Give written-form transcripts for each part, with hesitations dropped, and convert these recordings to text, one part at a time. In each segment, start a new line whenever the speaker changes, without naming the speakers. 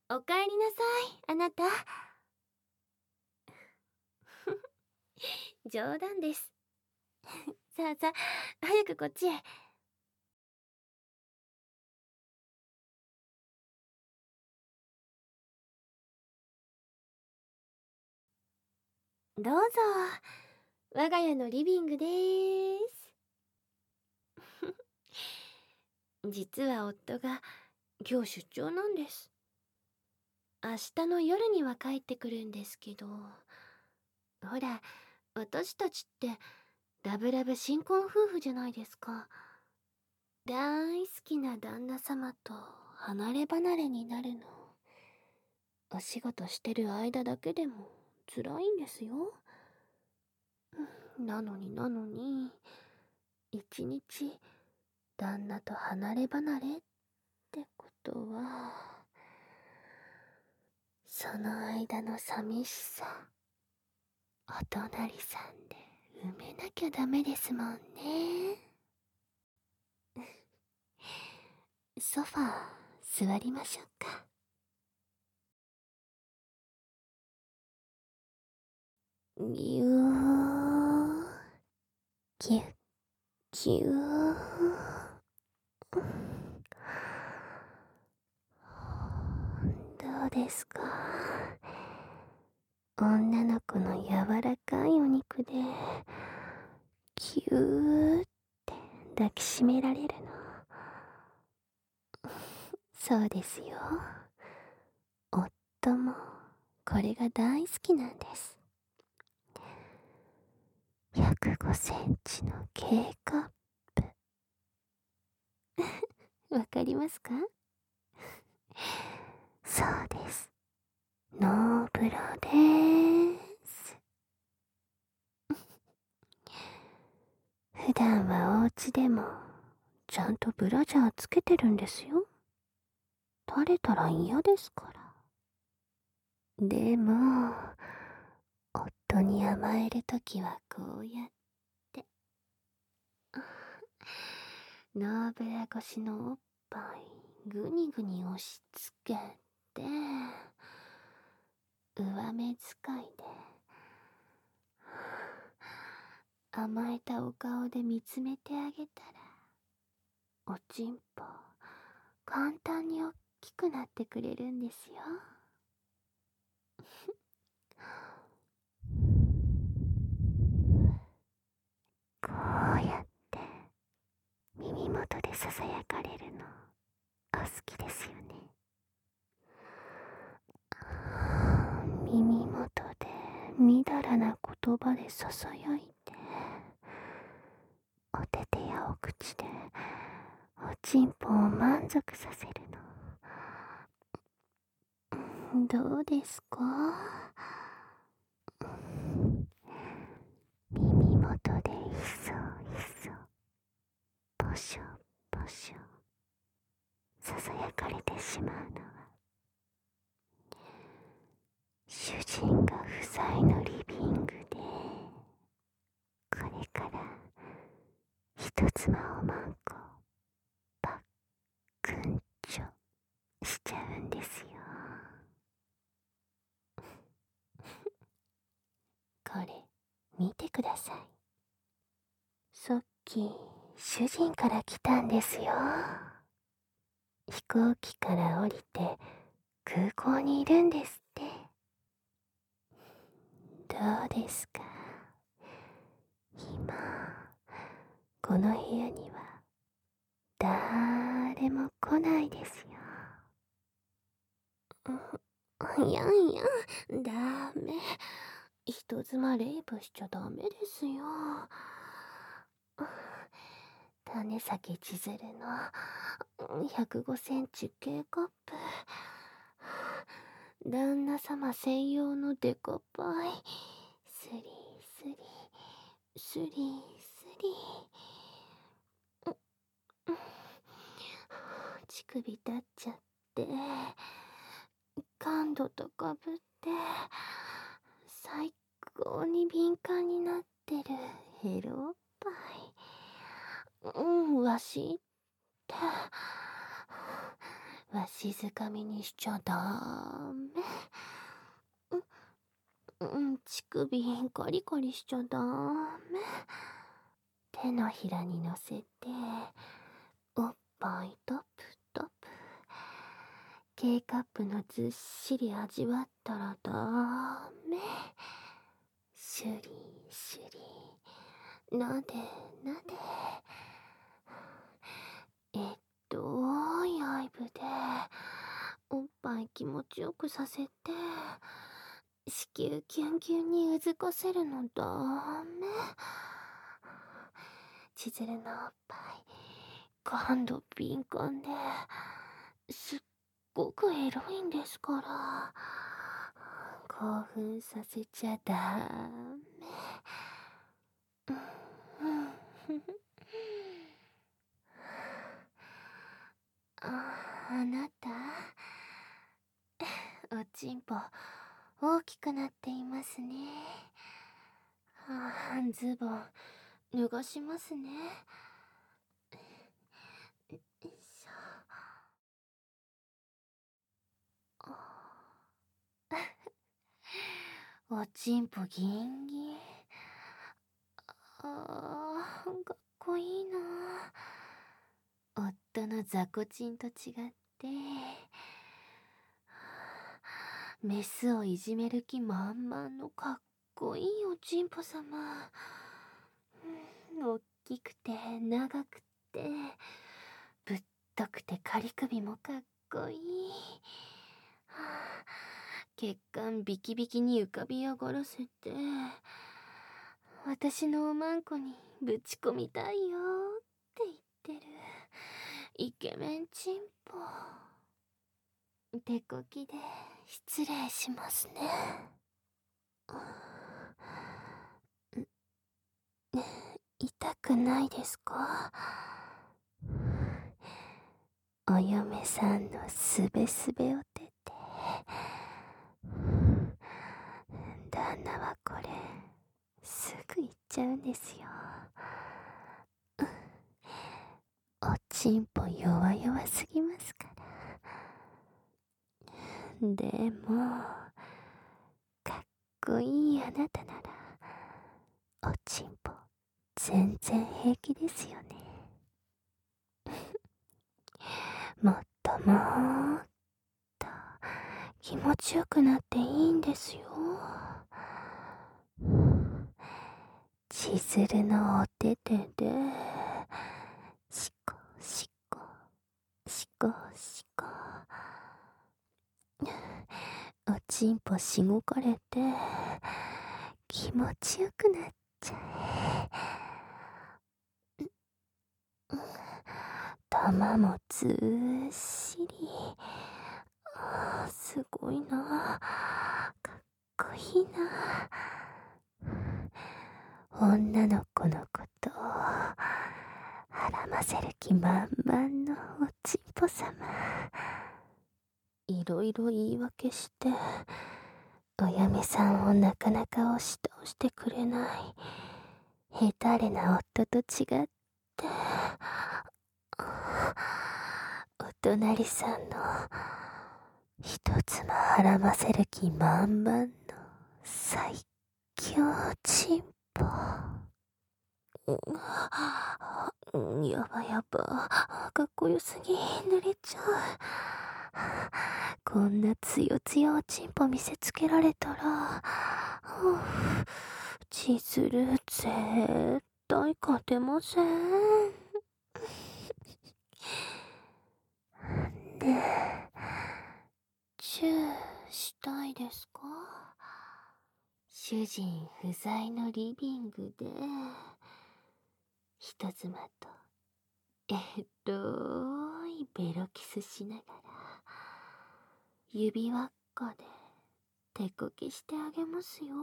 おかえりなさい、あなた。冗談です。さあさあ、早くこっちへ。どうぞ。我が家のリビングでーす。実は夫が今日出張なんです。明日の夜には帰ってくるんですけど、ほら、私たちってラブラブ新婚夫婦じゃないですか。大好きな旦那様と離れ離れになるの。お仕事してる間だけでも辛いんですよ。なのに、一日旦那と離れ離れってことは、その間の寂しさ、お隣さんで埋めなきゃダメですもんね。ソファー座りましょうか。ぎゅー、ぎゅっぎゅー。どうですか？女の子の柔らかいお肉でぎゅーって抱きしめられるの。そうですよ。夫もこれが大好きなんです。105センチの K カップ。わかりますか？そうです。ノーブロでーす。普段はお家でもちゃんとブラジャーつけてるんですよ。垂れたら嫌ですから。でも、夫に甘えるときはこうやって。ノーブラ越しのおっぱいぐにぐに押し付けて、上目遣いで甘えたお顔で見つめてあげたら、おちんぽ簡単におっきくなってくれるんですよ。こうやって耳元でささやかれるのお好きですよね。耳元でみだらな言葉でささやいて、お手手やお口でおちんぽを満足させるの。どうですか？耳元でいそいそ、ポショポショささやかれてしまうのは、主人が不在のリビングで、これから人妻をマンコパックンチョしちゃうんですよ。これ見てください。さっき主人から来たんですよ。飛行機から降りて空港にいるんですって。どうですか？今この部屋には誰も来ないですよ。いやいや、ダメ。人妻レイプしちゃダメですよ。種先千鶴の105センチ K カップ。旦那様専用のデコパイ。スリスリ、スリスリ。乳首立っちゃって、感度とかぶって、最高に敏感になってるヘロおっぱい。わしって、 わしづかみにしちゃダメ。乳首コリコリしちゃダメ。手のひらに乗せて、おっぱいトップトップ。K カップのずっしり味わったらダメ。シュリシュリ。なでなで。やいぶで、おっぱい気持ちよくさせて、子宮キュンキュンにうずかせるのダメ。千鶴のおっぱい、感度敏感で、すっごくエロいんですから。興奮させちゃダメ。あなた、おちんぽ大きくなっていますね。ズボン脱がしますね。よいしょ。おちんぽギンギン。かっこいいな。夫の雑魚ちんと違って、メスをいじめる気満々のかっこいいおちんぽ様。おっきくて長くてぶっとくて仮首もかっこいい。血管ビキビキに浮かび上がらせて、私のおまんこにぶち込みたいよって言ってるイケメンチンポ。手こきで失礼しますね。痛くないですか？お嫁さんのすべすべお手て。旦那はこれすぐ行っちゃうんですよ。おちんぽ弱々すぎますから。でもかっこいいあなたならおちんぽ全然平気ですよね。もっともっと気持ちよくなっていいんですよ。千鶴のお手手でしこしこしこしこ。おちんぽしごかれて気持ちよくなっちゃえ。玉もずっしり。すごいな。かっこいいな。女の子のことをはらませる気満々のおちんぽ様。いろいろ言い訳してお嫁さんをなかなか押し倒してくれないヘタレな夫と違って、お隣さんの一つもはらませる気満々の最強チンポ。やばやば、かっこよすぎ、濡れちゃう。こんなつよつよおちんぽ見せつけられたら、千鶴絶対勝てません。ねえ、チューしたいですか？主人不在のリビングで人妻とベロキスしながら指輪っかで手こきしてあげますよ。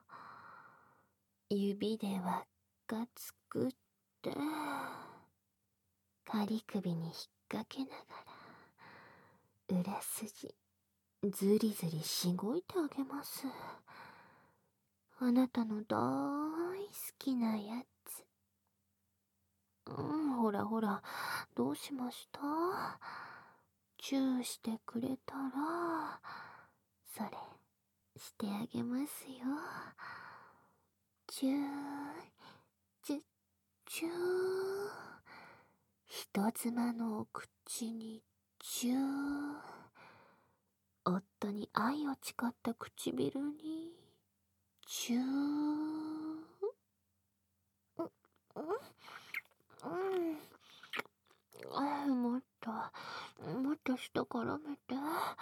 指で輪っか作って仮首に引っ掛けながら裏筋ずりずりしごいてあげます。あなたの大好きなやつ。ほらほら、どうしました？ チューしてくれたら、それ、してあげますよ。チュー、チュ、チュー。人妻のお口にチュー。夫に愛を誓った唇にチュー。もっと、もっと下からめて。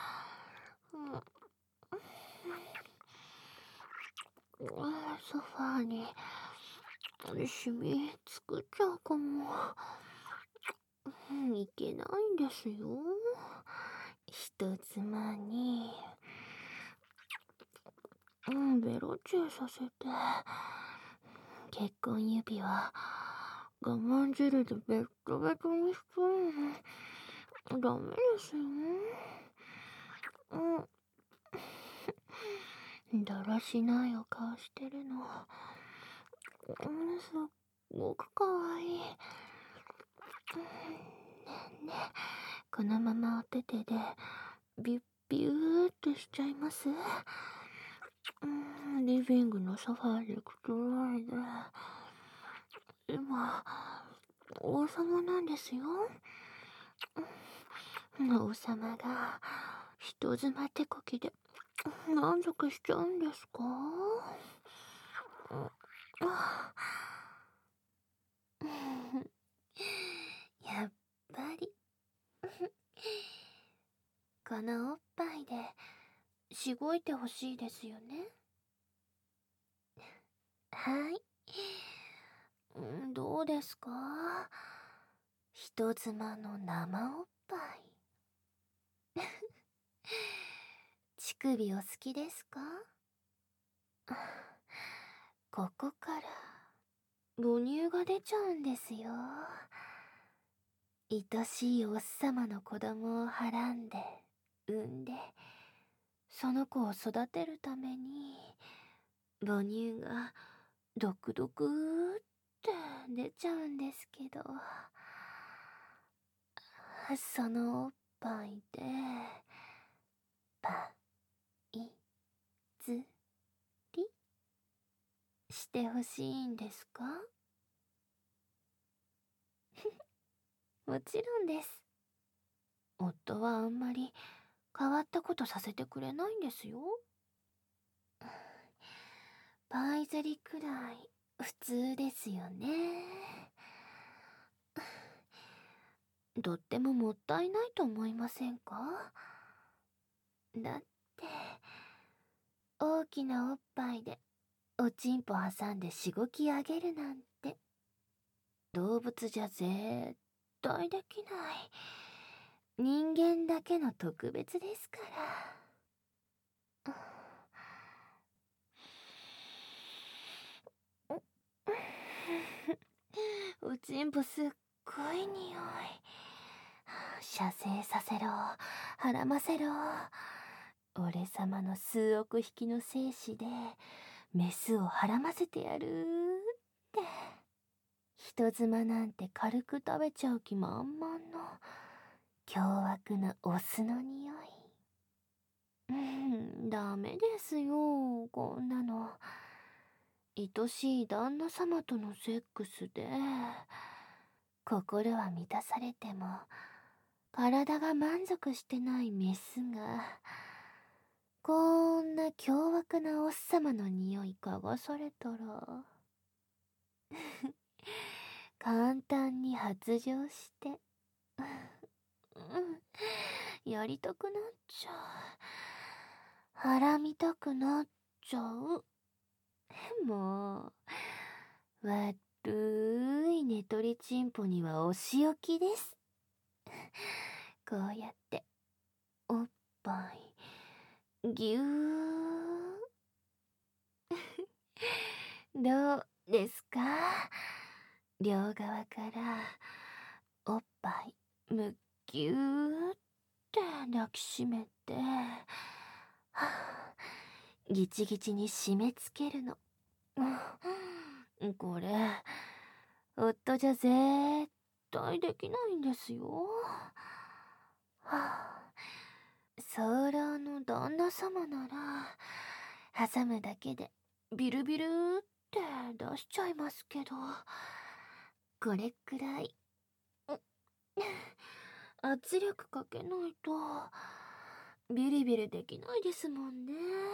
ソファーにシミつくっちゃうかも。いけないんですよ。人妻に、ベロチューさせて、結婚指輪、我慢汁でベットベトにしちゃうの。ダメですよ。だらしないお顔してるの。すっごくかわいい。ねえねえ、このままお手手でビュッビューってしちゃいます？リビングのソファーでくつろいで。今、王様なんですよ。王様が人妻手こきで満足しちゃうんですか？やっぱりこのおっぱいでしごいてほしいですよね。はい。どうですか？人妻の生おっぱい。乳首お好きですか？ここから母乳が出ちゃうんですよ。愛しいおっさまの子供をはらんで産んで、その子を育てるために母乳がドクドクって出ちゃうんですけど、そのおっぱいでパイズリしてほしいんですか？もちろんです。夫はあんまり変わったことさせてくれないんですよ。パイズリくらい普通ですよね。とってももったいないと思いませんか？だって、大きなおっぱいでおちんぽ挟んでしごき上げるなんて、動物じゃ絶対できない。人間だけの特別ですから。おちんぽすっごい匂い。射精させろ、はらませろ。俺様の数億匹の精子でメスをはらませてやるって。人妻なんて軽く食べちゃう気満々の凶悪なオスの匂い。ダメですよ、こんなの。愛しい旦那様とのセックスで心は満たされても体が満足してないメスがこんな凶悪なおっさまの匂い嗅がされたら簡単に発情してやりたくなっちゃう。はらみたくなっちゃう。もう悪い寝取りチンポにはお仕置きです。こうやっておっぱいぎゅー。どうですか？両側からおっぱいむぎゅーって抱きしめて、ギチギチに締め付けるの。これ夫じゃ絶対できないんですよ。 はあ、ソーラーの旦那様なら、挟むだけでビルビルって出しちゃいますけど、これくらい、圧力かけないと、ビリビリできないですもんね。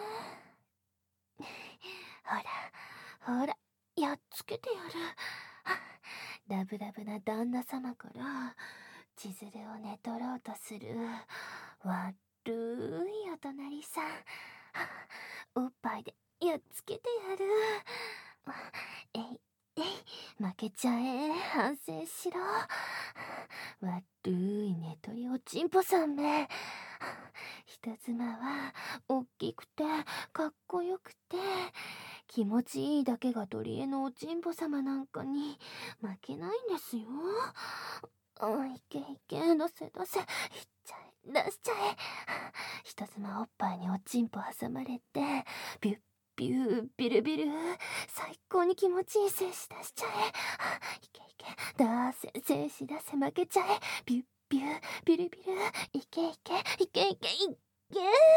ほら、ほら、やっつけてやる。ラブラブな旦那様から、千鶴を寝取ろうとする、悪いお隣さん。おっぱいでやっつけてやる。えい、えい、負けちゃえ、反省しろ。悪い寝取りおちんぽさんめ。人妻は、おっきくて、かっこよくて、気持ちいいだけが取り柄のおちんぽ様なんかに負けないんですよ。いけいけ、出せ出せ、いっちゃえ、出しちゃえ。人妻おっぱいにおちんぽ挟まれて、ビュッビュー、ビルビル、最高に気持ちいい精子出しちゃえ。いけいけ、出せ、精子出せ、負けちゃえ。ビュッビュー、ビルビル、いけいけ、いけいけ、いけ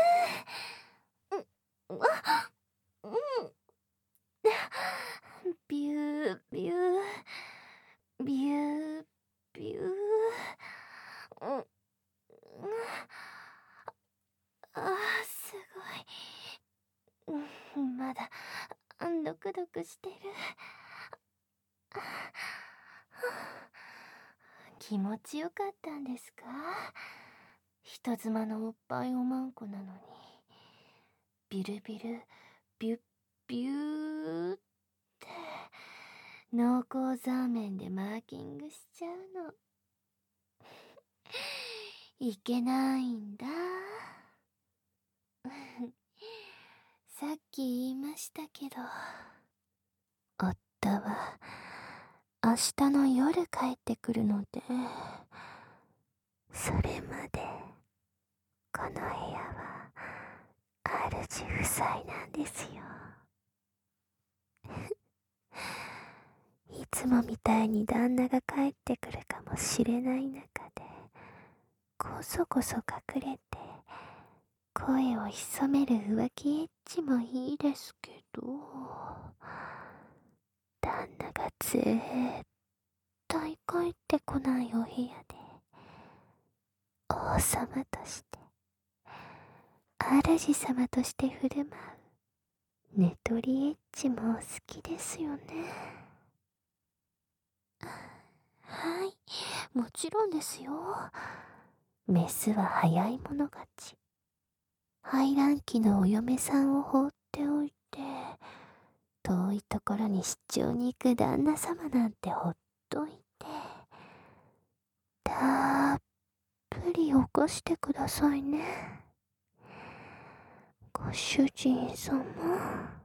うん、うん。ビュー、ビュー、ビュー、ビュー。うん、すごい。まだ、ドクドクしてる。気持ちよかったんですか？人妻のおっぱいおまんこなのに。ビルビル、ビュッビューって、濃厚ザーメンでマーキングしちゃうの。いけないんだ。さっき言いましたけど、夫は明日の夜帰ってくるので、それまでこの部屋は主夫妻なんですよ。いつもみたいに旦那が帰ってくるかもしれない中で、こそこそ隠れて声を潜める浮気エッチもいいですけど、旦那が絶対帰ってこないお部屋で王様として主様として振る舞う寝取りエッチも好きですよね。はい、もちろんですよ。メスは早い者勝ち。排卵期のお嫁さんを放っておいて、遠いところに出張に行く旦那様なんてほっといて、たっぷり起こしてくださいね。ご主人様。